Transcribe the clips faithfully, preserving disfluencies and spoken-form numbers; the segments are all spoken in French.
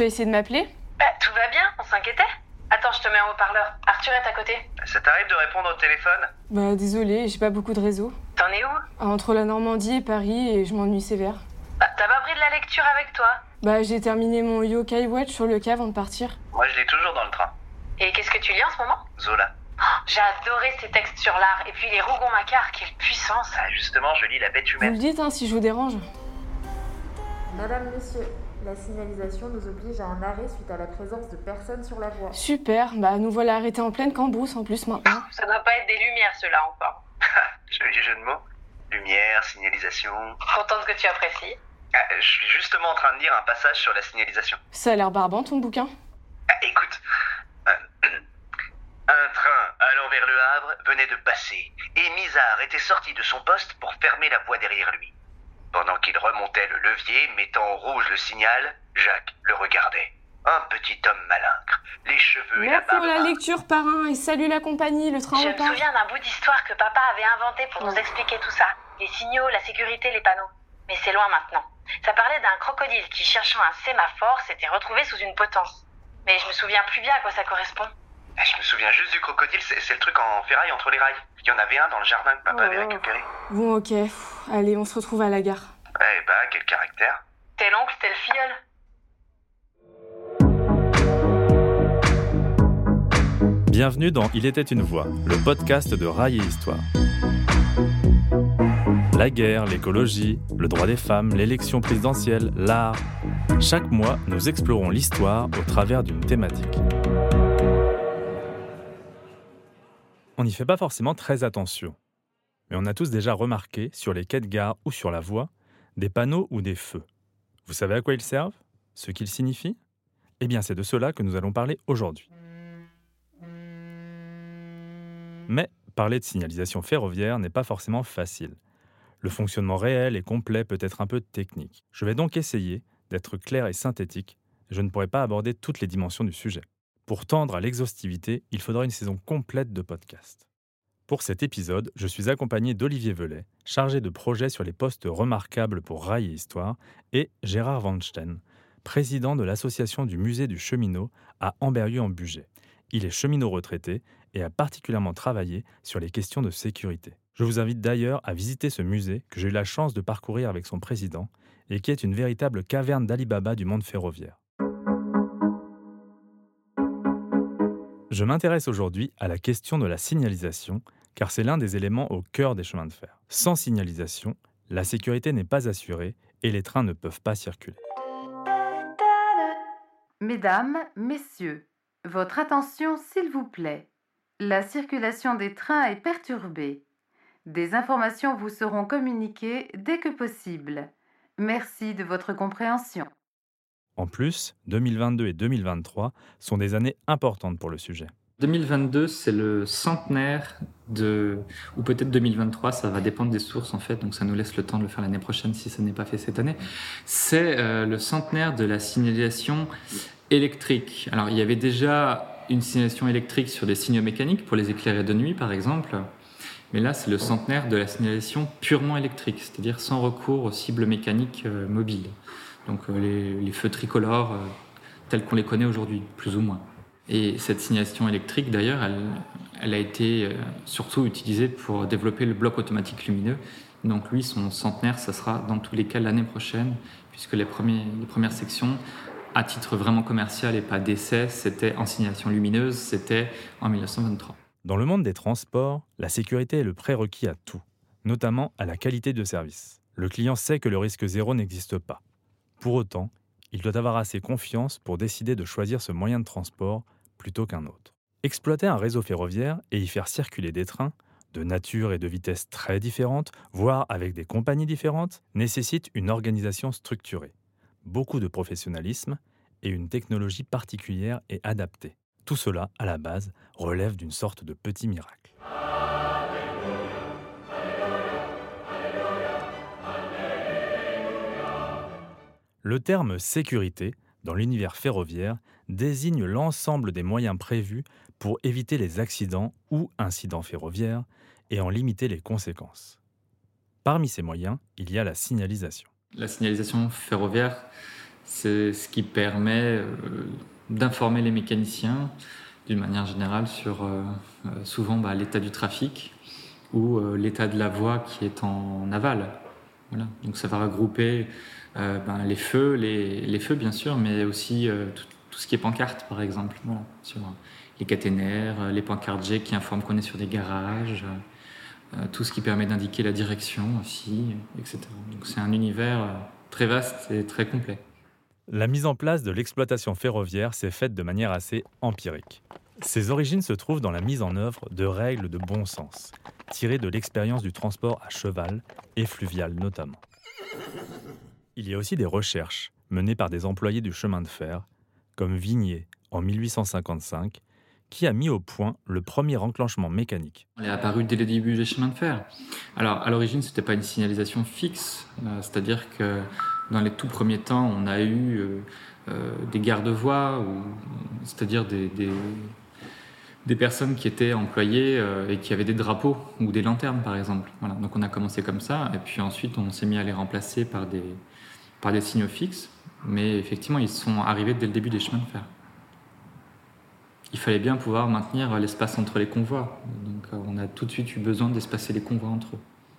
Tu as essayé de m'appeler ? Bah, tout va bien, on s'inquiétait. Attends, je te mets en haut-parleur. Arthur est à côté. Ça t'arrive de répondre au téléphone ? Bah désolé, j'ai pas beaucoup de réseau. T'en es où ? Entre la Normandie et Paris, et je m'ennuie sévère. Bah, t'as pas pris de la lecture avec toi ? Bah j'ai terminé mon Yokai Watch sur le quai avant de partir. Moi, je lis toujours dans le train. Et qu'est-ce que tu lis en ce moment ? Zola. Oh, j'ai adoré ces textes sur l'art. Et puis les Rougon-Macquart, quelle puissance. Ah, justement, je lis La Bête Vous le humaine. dites hein, si je vous dérange. Madame, monsieur, la signalisation nous oblige à un arrêt suite à la présence de personnes sur la voie. Super, bah nous voilà arrêtés en pleine cambrousse en plus maintenant. Ça doit pas être des lumières, ceux-là, encore. Joli jeu de mots. Lumière, signalisation... Contente que tu apprécies. Ah, je suis justement en train de lire un passage sur la signalisation. Ça a l'air barbant ton bouquin. Ah, écoute. Un, un train allant vers Le Havre venait de passer, et Misard était sorti de son poste pour fermer la voie derrière lui. Pendant qu'il remontait le levier, mettant au rouge le signal, Jacques le regardait. Un petit homme malingre, les cheveux et la Merci pour barbe. la lecture parrain et salut la compagnie, le train Je me repart. souviens d'un bout d'histoire que papa avait inventé pour nous expliquer tout ça. Les signaux, la sécurité, les panneaux. Mais c'est loin maintenant. Ça parlait d'un crocodile qui, cherchant un sémaphore, s'était retrouvé sous une potence. Mais je me souviens plus bien à quoi ça correspond. Ah, je me souviens juste du crocodile, c'est, c'est le truc en ferraille entre les rails. Il y en avait un dans le jardin que papa Oh. avait récupéré. Bon ok, Pff, allez on se retrouve à la gare. Eh bah, quel caractère. T'es l'oncle, t'es le filleul. Bienvenue dans Il était une voix, le podcast de Rail et Histoire. La guerre, l'écologie, le droit des femmes, l'élection présidentielle, l'art. Chaque mois, nous explorons l'histoire au travers d'une thématique. On n'y fait pas forcément très attention, mais on a tous déjà remarqué sur les quais de gare ou sur la voie des panneaux ou des feux. Vous savez à quoi ils servent ? Ce qu'ils signifient ? Eh bien, c'est de cela que nous allons parler aujourd'hui. Mais parler de signalisation ferroviaire n'est pas forcément facile. Le fonctionnement réel et complet peut être un peu technique. Je vais donc essayer d'être clair et synthétique. Je ne pourrai pas aborder toutes les dimensions du sujet. Pour tendre à l'exhaustivité, il faudra une saison complète de podcast. Pour cet épisode, je suis accompagné d'Olivier Velay, chargé de projet sur les postes remarquables pour Rail et Histoire, et Gérard Vansten, président de l'association du musée du cheminot à Amberieu-en-Bugey. Il est cheminot retraité et a particulièrement travaillé sur les questions de sécurité. Je vous invite d'ailleurs à visiter ce musée que j'ai eu la chance de parcourir avec son président et qui est une véritable caverne d'Ali Baba du monde ferroviaire. Je m'intéresse aujourd'hui à la question de la signalisation, car c'est l'un des éléments au cœur des chemins de fer. Sans signalisation, la sécurité n'est pas assurée et les trains ne peuvent pas circuler. Mesdames, messieurs, votre attention s'il vous plaît. La circulation des trains est perturbée. Des informations vous seront communiquées dès que possible. Merci de votre compréhension. En plus, deux mille vingt-deux et deux mille vingt-trois sont des années importantes pour le sujet. deux mille vingt-deux, c'est le centenaire de... ou peut-être deux mille vingt-trois, ça va dépendre des sources en fait, donc ça nous laisse le temps de le faire l'année prochaine si ça n'est pas fait cette année. C'est euh, le centenaire de la signalisation électrique. Alors il y avait déjà une signalisation électrique sur des signaux mécaniques pour les éclairer de nuit par exemple, mais là c'est le centenaire de la signalisation purement électrique, c'est-à-dire sans recours aux cibles mécaniques euh, mobiles. Donc euh, les, les feux tricolores euh, tels qu'on les connaît aujourd'hui, plus ou moins. Et cette signalisation électrique, d'ailleurs, elle, elle a été euh, surtout utilisée pour développer le bloc automatique lumineux. Donc lui, son centenaire, ça sera dans tous les cas l'année prochaine, puisque les, premiers, les premières sections, à titre vraiment commercial et pas d'essai, c'était en signalisation lumineuse, c'était en dix-neuf cent vingt-trois. Dans le monde des transports, la sécurité est le prérequis à tout, notamment à la qualité de service. Le client sait que le risque zéro n'existe pas. Pour autant, il doit avoir assez confiance pour décider de choisir ce moyen de transport plutôt qu'un autre. Exploiter un réseau ferroviaire et y faire circuler des trains, de nature et de vitesse très différentes, voire avec des compagnies différentes, nécessite une organisation structurée, beaucoup de professionnalisme et une technologie particulière et adaptée. Tout cela, à la base, relève d'une sorte de petit miracle. Le terme « sécurité » dans l'univers ferroviaire désigne l'ensemble des moyens prévus pour éviter les accidents ou incidents ferroviaires et en limiter les conséquences. Parmi ces moyens, il y a la signalisation. La signalisation ferroviaire, C'est ce qui permet euh, d'informer les mécaniciens d'une manière générale sur euh, euh, souvent bah, l'état du trafic ou euh, l'état de la voie qui est en aval. Voilà. Donc ça va regrouper euh, ben, les feux, les, les feux bien sûr, mais aussi euh, tout, tout ce qui est pancarte par exemple, voilà, sur euh, les caténaires, euh, les pancartes G qui informent qu'on est sur des garages, euh, tout ce qui permet d'indiquer la direction aussi, et cetera. Donc c'est un univers euh, très vaste et très complet. La mise en place de l'exploitation ferroviaire s'est faite de manière assez empirique. Ses origines se trouvent dans la mise en œuvre de règles de bon sens, tirées de l'expérience du transport à cheval et fluvial notamment. Il y a aussi des recherches menées par des employés du chemin de fer, comme Vignier en mille huit cent cinquante-cinq, qui a mis au point le premier enclenchement mécanique. Elle est apparue dès le début des chemins de fer. Alors, à l'origine, ce n'était pas une signalisation fixe, euh, c'est-à-dire que dans les tout premiers temps, on a eu euh, euh, des garde-voies, ou, c'est-à-dire des, des, des personnes qui étaient employées euh, et qui avaient des drapeaux ou des lanternes, par exemple. Voilà. Donc on a commencé comme ça, et puis ensuite on s'est mis à les remplacer par des, par des signaux fixes, mais effectivement, ils sont arrivés dès le début des chemins de fer. Il fallait bien pouvoir maintenir l'espace entre les convois. Donc on a tout de suite eu besoin d'espacer les convois entre eux.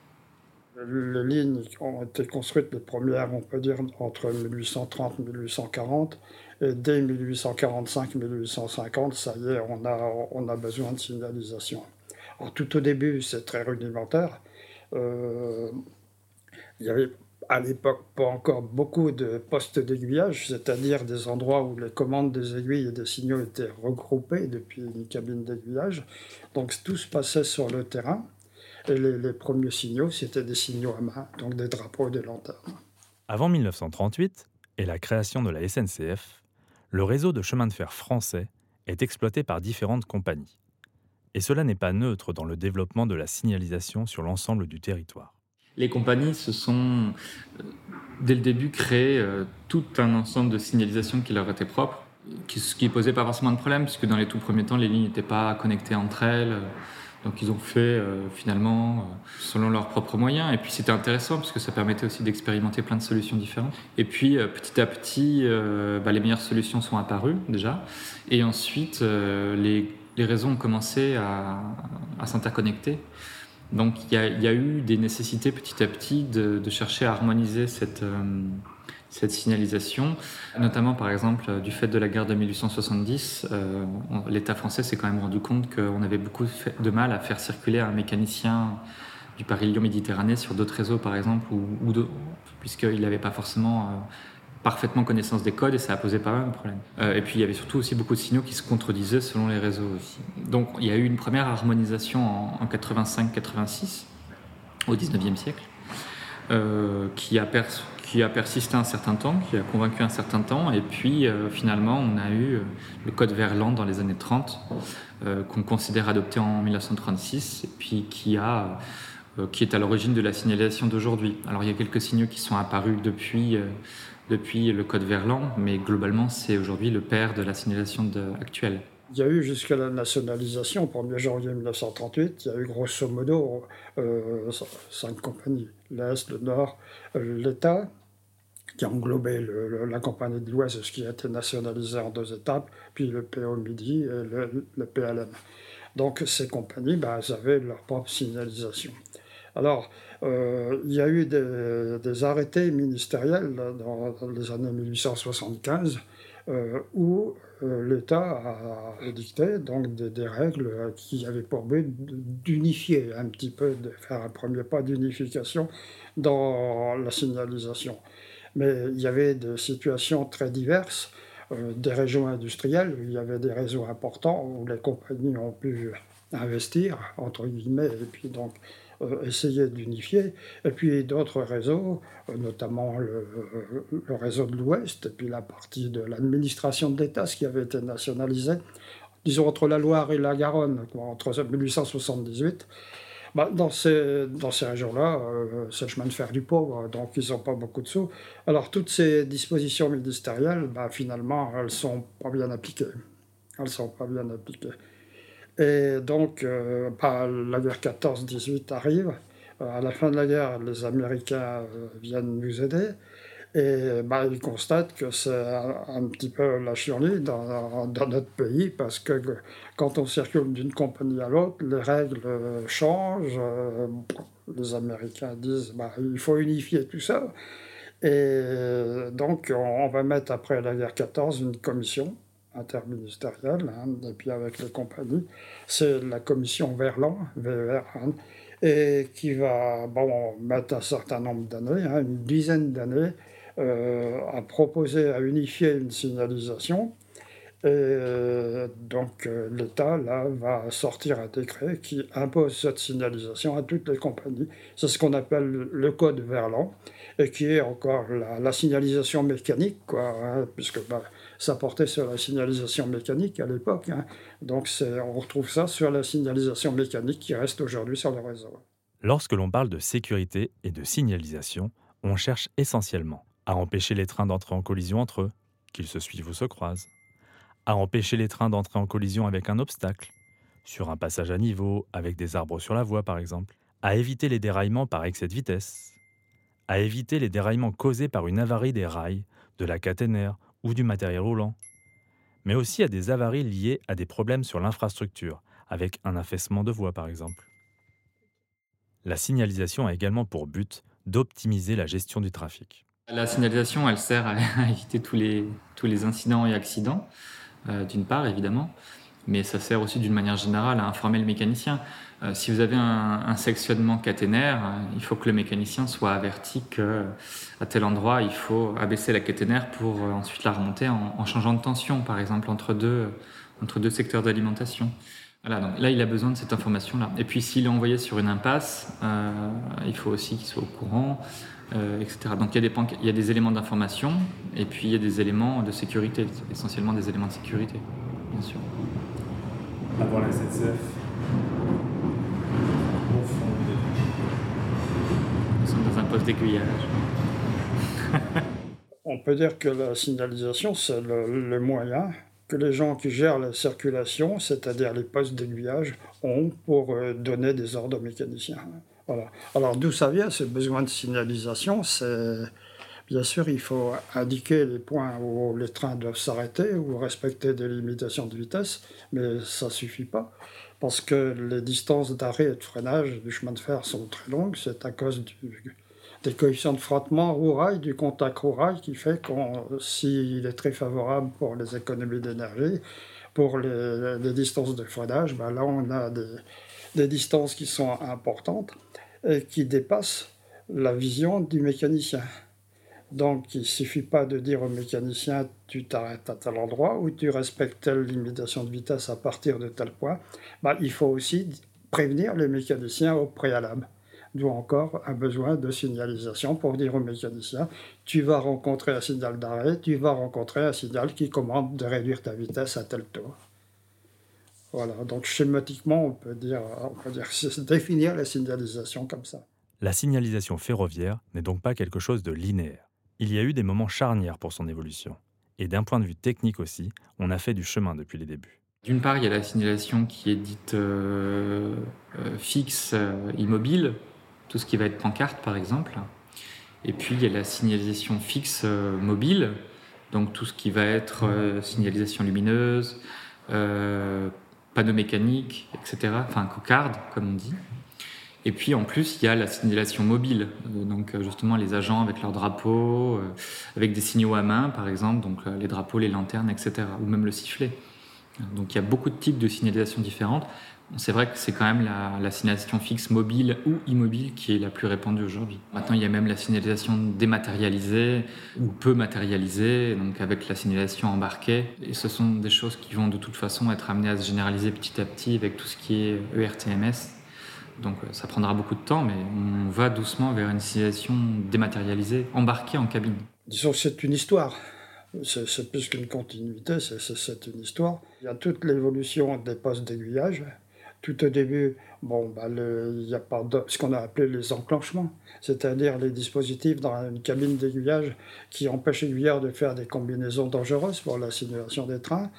Les lignes ont été construites, les premières, on peut dire, entre mille huit cent trente et mille huit cent quarante. Et dès mille huit cent quarante-cinq mille huit cent cinquante, ça y est, on a, on a besoin de signalisation. Alors, tout au début, c'est très rudimentaire. Euh, il y avait à l'époque pas encore beaucoup de postes d'aiguillage, c'est-à-dire des endroits où les commandes des aiguilles et des signaux étaient regroupées depuis une cabine d'aiguillage. Donc tout se passait sur le terrain. Et les, les premiers signaux, c'était des signaux à main, donc des drapeaux et des lanternes. Avant mille neuf cent trente-huit et la création de la S N C F, le réseau de chemin de fer français est exploité par différentes compagnies. Et cela n'est pas neutre dans le développement de la signalisation sur l'ensemble du territoire. Les compagnies se sont, euh, dès le début, créé euh, tout un ensemble de signalisation qui leur était propre, qui, ce qui ne posait pas forcément de problème, puisque dans les tout premiers temps, les lignes n'étaient pas connectées entre elles. Donc ils ont fait euh, finalement euh, selon leurs propres moyens. Et puis c'était intéressant parce que ça permettait aussi d'expérimenter plein de solutions différentes. Et puis euh, petit à petit, euh, bah, les meilleures solutions sont apparues déjà. Et ensuite, euh, les, les réseaux ont commencé à, à s'interconnecter. Donc il y a, y a eu des nécessités petit à petit de, de chercher à harmoniser cette, euh, cette signalisation, notamment par exemple du fait de la guerre de mille huit cent soixante-dix, euh, on, l'État français s'est quand même rendu compte qu'on avait beaucoup de mal à faire circuler un mécanicien du Paris-Lyon-Méditerranée sur d'autres réseaux par exemple, ou, ou de, puisqu'il n'avait pas forcément euh, parfaitement connaissance des codes et ça a posé pas mal de problèmes. Euh, et puis il y avait surtout aussi beaucoup de signaux qui se contredisaient selon les réseaux aussi. Donc il y a eu une première harmonisation en, en quatre-vingt-cinq quatre-vingt-six, au dix-neuvième siècle, euh, qui, a pers- qui a persisté un certain temps, qui a convaincu un certain temps, et puis euh, finalement on a eu euh, le code Verland dans les années trente, euh, qu'on considère adopté en mille neuf cent trente-six, et puis qui a... Euh, qui est à l'origine de la signalisation d'aujourd'hui. Alors il y a quelques signaux qui sont apparus depuis, euh, depuis le code Verland, mais globalement c'est aujourd'hui le père de la signalisation de, actuelle. Il y a eu jusqu'à la nationalisation, au premier janvier mille neuf cent trente-huit, il y a eu grosso modo euh, cinq compagnies, l'Est, le Nord, euh, l'État, qui a englobé le, le, la compagnie de l'Ouest, ce qui a été nationalisé en deux étapes, puis le P O Midi et le, le P L M. Donc ces compagnies, ben, elles avaient leur propre signalisation. Alors, euh, il y a eu des, des arrêtés ministériels dans, dans les années mille huit cent soixante-quinze euh, où euh, l'État a édicté donc, des, des règles qui avaient pour but d'unifier un petit peu, de faire un premier pas d'unification dans la signalisation. Mais il y avait des situations très diverses, euh, des régions industrielles où il y avait des réseaux importants où les compagnies ont pu investir, entre guillemets, et puis donc euh, essayer d'unifier, et puis d'autres réseaux, euh, notamment le, le réseau de l'Ouest, et puis la partie de l'administration de l'État, ce qui avait été nationalisé, disons entre la Loire et la Garonne, entre mille huit cent soixante-dix-huit. Bah, dans ces, dans ces régions-là, euh, c'est le chemin de fer du pauvre, donc ils n'ont pas beaucoup de sous. Alors toutes ces dispositions ministérielles, bah, finalement, elles ne sont pas bien appliquées. Elles ne sont pas bien appliquées. Et donc, euh, bah, la guerre quatorze dix-huit arrive. Euh, à la fin de la guerre, les Américains euh, viennent nous aider. Et bah, ils constatent que c'est un, un petit peu la chienlit dans, dans notre pays, parce que quand on circule d'une compagnie à l'autre, les règles changent. Euh, les Américains disent bah, il faut unifier tout ça. Et donc, on, on va mettre après la guerre quatorze une commission interministérielle, hein, et puis avec les compagnies, c'est la commission Verlan, V E R, hein, et qui va bon, mettre un certain nombre d'années, hein, une dizaine d'années, euh, à proposer, à unifier une signalisation. Et euh, donc euh, l'État, là, va sortir un décret qui impose cette signalisation à toutes les compagnies. C'est ce qu'on appelle le code Verlan, et qui est encore la, la signalisation mécanique, quoi, hein, puisque bah, ça portait sur la signalisation mécanique à l'époque. Hein. Donc c'est, on retrouve ça sur la signalisation mécanique qui reste aujourd'hui sur le réseau. Lorsque l'on parle de sécurité et de signalisation, on cherche essentiellement à empêcher les trains d'entrer en collision entre eux, qu'ils se suivent ou se croisent, à empêcher les trains d'entrer en collision avec un obstacle, sur un passage à niveau, avec des arbres sur la voie par exemple, à éviter les déraillements par excès de vitesse, à éviter les déraillements causés par une avarie des rails, de la caténaire ou du matériel roulant, mais aussi à des avaries liées à des problèmes sur l'infrastructure, avec un affaissement de voie par exemple. La signalisation a également pour but d'optimiser la gestion du trafic. La signalisation, elle sert à éviter tous les, tous les incidents et accidents, euh, d'une part évidemment, mais ça sert aussi d'une manière générale à informer le mécanicien. Euh, si vous avez un, un sectionnement caténaire, euh, il faut que le mécanicien soit averti qu'à tel endroit, il faut abaisser la caténaire pour euh, ensuite la remonter en, en changeant de tension, par exemple, entre deux, entre deux secteurs d'alimentation. Voilà, donc là, il a besoin de cette information-là. Et puis, s'il est envoyé sur une impasse, euh, il faut aussi qu'il soit au courant, euh, et cetera. Donc, il y, a des pan- il y a des éléments d'information, et puis il y a des éléments de sécurité, essentiellement des éléments de sécurité, bien sûr. Avant la S N C F, au fond Nous sommes dans un poste d'aiguillage. On peut dire que la signalisation, c'est le, le moyen que les gens qui gèrent la circulation, c'est-à-dire les postes d'aiguillage, ont pour euh, donner des ordres aux mécaniciens. Voilà. Alors d'où ça vient, ce besoin de signalisation? C'est, bien sûr, il faut indiquer les points où les trains doivent s'arrêter ou respecter des limitations de vitesse, mais ça ne suffit pas, parce que les distances d'arrêt et de freinage du chemin de fer sont très longues. C'est à cause du, des coefficients de frottement roue-rail, du contact roue-rail, qui fait que s'il est très favorable pour les économies d'énergie, pour les, les distances de freinage, ben là on a des, des distances qui sont importantes et qui dépassent la vision du mécanicien. Donc il ne suffit pas de dire au mécanicien tu t'arrêtes à tel endroit ou tu respectes telle limitation de vitesse à partir de tel point. Ben, il faut aussi prévenir les mécaniciens au préalable. D'où encore un besoin de signalisation pour dire au mécanicien tu vas rencontrer un signal d'arrêt, tu vas rencontrer un signal qui commande de réduire ta vitesse à tel taux. Voilà, donc schématiquement, on peut dire, on peut dire définir la signalisation comme ça. La signalisation ferroviaire n'est donc pas quelque chose de linéaire. Il y a eu des moments charnières pour son évolution. Et d'un point de vue technique aussi, on a fait du chemin depuis les débuts. D'une part, il y a la signalisation qui est dite euh, euh, fixe, euh, immobile, tout ce qui va être pancarte par exemple. Et puis il y a la signalisation fixe euh, mobile, donc tout ce qui va être euh, signalisation lumineuse, euh, panneau mécanique, et cetera. Enfin cocarde comme on dit. Et puis en plus il y a la signalisation mobile, euh, donc justement les agents avec leurs drapeaux, euh, avec des signaux à main par exemple, donc euh, les drapeaux, les lanternes, et cetera. Ou même le sifflet. Donc il y a beaucoup de types de signalisation différentes. C'est vrai que c'est quand même la, la signalisation fixe mobile ou immobile qui est la plus répandue aujourd'hui. Maintenant, il y a même la signalisation dématérialisée ou peu matérialisée, donc avec la signalisation embarquée. Et ce sont des choses qui vont de toute façon être amenées à se généraliser petit à petit avec tout ce qui est E R T M S. Donc ça prendra beaucoup de temps, mais on va doucement vers une signalisation dématérialisée, embarquée en cabine. Disons que c'est une histoire. C'est, c'est plus qu'une continuité, c'est, c'est, c'est une histoire. Il y a toute l'évolution des postes d'aiguillage. Tout au début, bon, bah le, il y a pas de, ce qu'on a appelé les enclenchements, c'est-à-dire les dispositifs dans une cabine d'aiguillage qui empêchent l'aiguilleur de faire des combinaisons dangereuses pour la simulation des trains.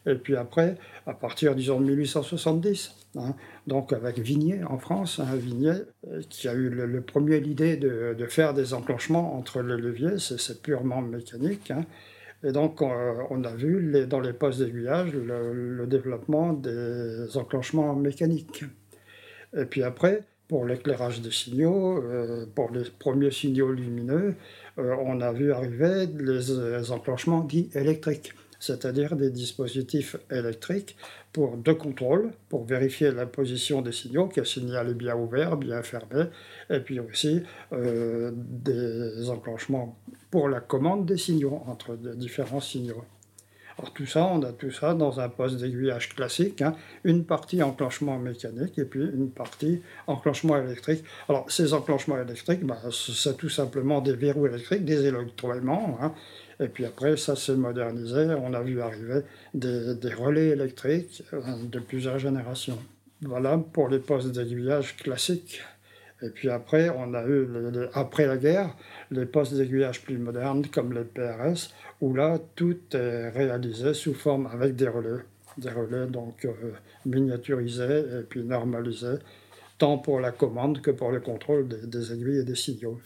Et puis après, à partir, disons, de mille huit cent soixante-dix, hein, donc avec Vignier en France, hein, Vignier, euh, qui a eu le, le premier l'idée de, de faire des enclenchements entre les leviers, c'est, c'est purement mécanique. Hein. Et donc, on, on a vu les, dans les postes d'aiguillage le, le développement des enclenchements mécaniques. Et puis après, pour l'éclairage des signaux, euh, pour les premiers signaux lumineux, euh, on a vu arriver les, les enclenchements dits électriques, c'est-à-dire des dispositifs électriques pour de contrôle, pour vérifier la position des signaux, que le signal est bien ouvert, bien fermé, et puis aussi euh, des enclenchements pour la commande des signaux, entre de différents signaux. Alors tout ça, on a tout ça dans un poste d'aiguillage classique, hein, une partie enclenchement mécanique et puis une partie enclenchement électrique. Alors ces enclenchements électriques, bah, c'est tout simplement des verrous électriques, des électroaimants, hein, et puis après ça s'est modernisé, on a vu arriver des, des relais électriques euh, de plusieurs générations. Voilà pour les postes d'aiguillage classiques. Et puis après, on a eu, les, les, après la guerre, les postes d'aiguillage plus modernes, comme les P R S, où là, tout est réalisé sous forme avec des relais. Des relais donc euh, miniaturisés et puis normalisés, tant pour la commande que pour le contrôle des, des aiguilles et des signaux.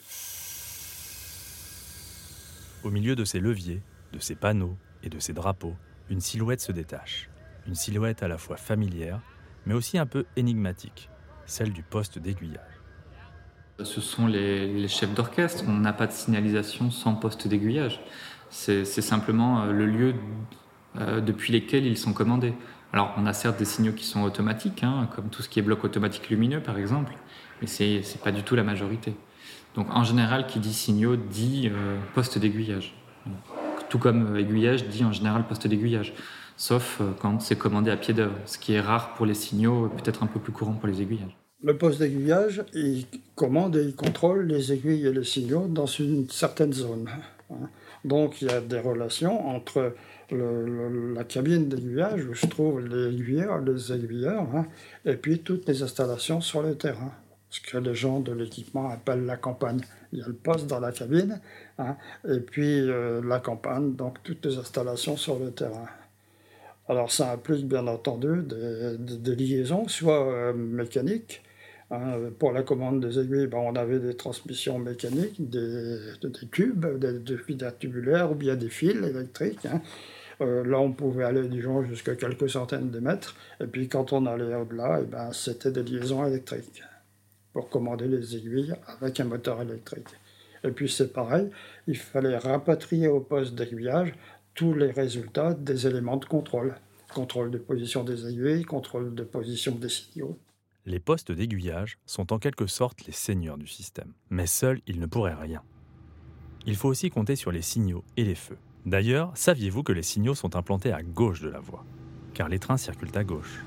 Au milieu de ces leviers, de ces panneaux et de ces drapeaux, une silhouette se détache. Une silhouette à la fois familière, mais aussi un peu énigmatique, celle du poste d'aiguillage. Ce sont les, les chefs d'orchestre. On n'a pas de signalisation sans poste d'aiguillage. C'est, c'est simplement le lieu euh, depuis lesquels ils sont commandés. Alors, on a certes des signaux qui sont automatiques, hein, comme tout ce qui est bloc automatique lumineux, par exemple, mais c'est, c'est pas du tout la majorité. Donc, en général, qui dit signaux dit euh, poste d'aiguillage. Tout comme euh, aiguillage dit en général poste d'aiguillage, sauf euh, quand c'est commandé à pied d'œuvre, ce qui est rare pour les signaux, peut-être un peu plus courant pour les aiguillages. Le poste d'aiguillage, il commande et il contrôle les aiguilles et les signaux dans une certaine zone. Donc il y a des relations entre le, le, la cabine d'aiguillage, où se trouvent les aiguilleurs, les aiguilleurs, hein, et puis toutes les installations sur le terrain, ce que les gens de l'équipement appellent la campagne. Il y a le poste dans la cabine, hein, et puis euh, la campagne, donc toutes les installations sur le terrain. Alors ça implique bien entendu des, des, des liaisons, soit euh, mécaniques. Hein, pour la commande des aiguilles, ben, on avait des transmissions mécaniques, des, des tubes, des, des fils tubulaires ou bien des fils électriques. Hein. Euh, là, on pouvait aller, disons, jusqu'à quelques centaines de mètres. Et puis quand on allait au-delà, eh ben, c'était des liaisons électriques pour commander les aiguilles avec un moteur électrique. Et puis c'est pareil, il fallait rapatrier au poste d'aiguillage tous les résultats des éléments de contrôle. Contrôle de position des aiguilles, contrôle de position des signaux. Les postes d'aiguillage sont en quelque sorte les seigneurs du système. Mais seuls, ils ne pourraient rien. Il faut aussi compter sur les signaux et les feux. D'ailleurs, saviez-vous que les signaux sont implantés à gauche de la voie ? Car les trains circulent à gauche.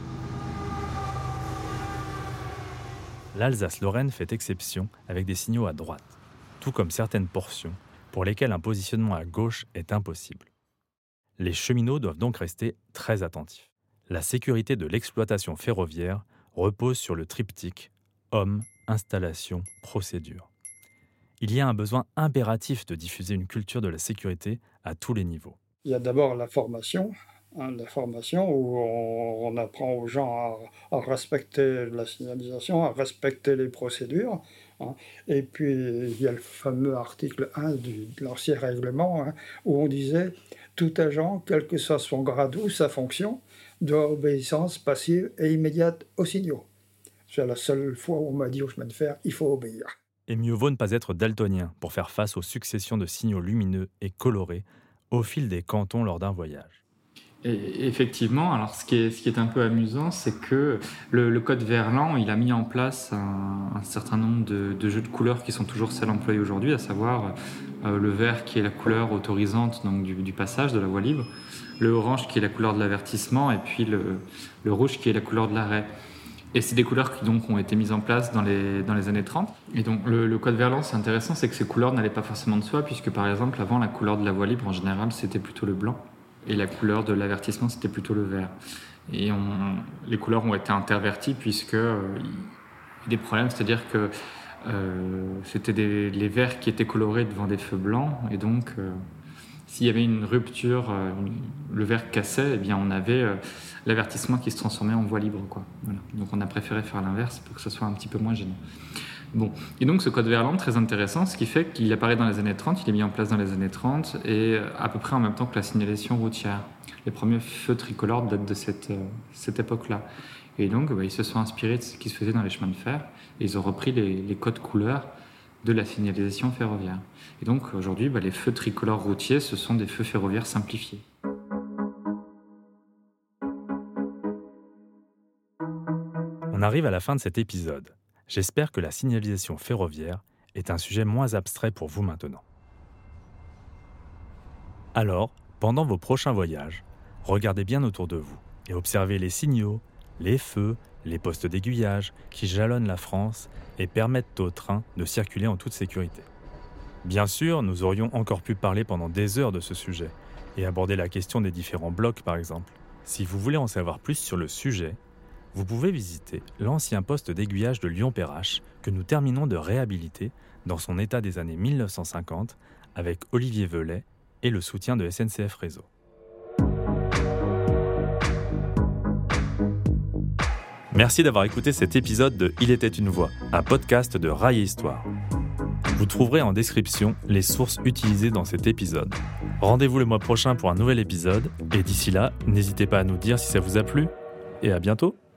L'Alsace-Lorraine fait exception avec des signaux à droite, tout comme certaines portions pour lesquelles un positionnement à gauche est impossible. Les cheminots doivent donc rester très attentifs. La sécurité de l'exploitation ferroviaire repose sur le triptyque homme, installation, procédure. Il y a un besoin impératif de diffuser une culture de la sécurité à tous les niveaux. Il y a d'abord la formation, hein, la formation où on, on apprend aux gens à, à respecter la signalisation, à respecter les procédures. Hein. Et puis il y a le fameux article un du, de l'ancien règlement, hein, où on disait « Tout agent, quel que soit son grade ou sa fonction, doit obéissance passive et immédiate aux signaux. » C'est la seule fois où on m'a dit au chemin de fer « il faut obéir ». Et mieux vaut ne pas être daltonien pour faire face aux successions de signaux lumineux et colorés au fil des cantons lors d'un voyage. Et effectivement, alors ce qui est, ce qui est un peu amusant, c'est que le, le code Verlan, il a mis en place un, un certain nombre de, de jeux de couleurs qui sont toujours celles employées aujourd'hui, à savoir euh, le vert qui est la couleur autorisante donc du, du passage de la voie libre, le orange qui est la couleur de l'avertissement et puis le, le rouge qui est la couleur de l'arrêt. Et c'est des couleurs qui donc ont été mises en place dans les, dans les années trente. Et donc le, le code Verlan, c'est intéressant, c'est que ces couleurs n'allaient pas forcément de soi, puisque par exemple avant la couleur de la voie libre en général c'était plutôt le blanc. Et la couleur de l'avertissement, c'était plutôt le vert. Et on, les couleurs ont été interverties puisque euh, il y a des problèmes, c'est-à-dire que euh, c'était des, les verts qui étaient colorés devant des feux blancs, et donc euh, s'il y avait une rupture, euh, le verre cassait, eh bien on avait euh, l'avertissement qui se transformait en voie libre, quoi. Voilà. Donc on a préféré faire l'inverse pour que ce soit un petit peu moins gênant. Bon. Et donc ce code Verland, très intéressant, ce qui fait qu'il apparaît dans les années trente, il est mis en place dans les années trente, et à peu près en même temps que la signalisation routière. Les premiers feux tricolores datent de cette, euh, cette époque-là. Et donc bah, ils se sont inspirés de ce qui se faisait dans les chemins de fer, et ils ont repris les, les codes couleurs de la signalisation ferroviaire. Et donc aujourd'hui, bah, les feux tricolores routiers, ce sont des feux ferroviaires simplifiés. On arrive à la fin de cet épisode. J'espère que la signalisation ferroviaire est un sujet moins abstrait pour vous maintenant. Alors, pendant vos prochains voyages, regardez bien autour de vous et observez les signaux, les feux, les postes d'aiguillage qui jalonnent la France et permettent aux trains de circuler en toute sécurité. Bien sûr, nous aurions encore pu parler pendant des heures de ce sujet et aborder la question des différents blocs par exemple. Si vous voulez en savoir plus sur le sujet, vous pouvez visiter l'ancien poste d'aiguillage de Lyon-Perrache que nous terminons de réhabiliter dans son état des années mille neuf cent cinquante avec Olivier Velay et le soutien de S N C F Réseau. Merci d'avoir écouté cet épisode de Il était une voix, un podcast de Rail et Histoire. Vous trouverez en description les sources utilisées dans cet épisode. Rendez-vous le mois prochain pour un nouvel épisode et d'ici là, n'hésitez pas à nous dire si ça vous a plu et à bientôt.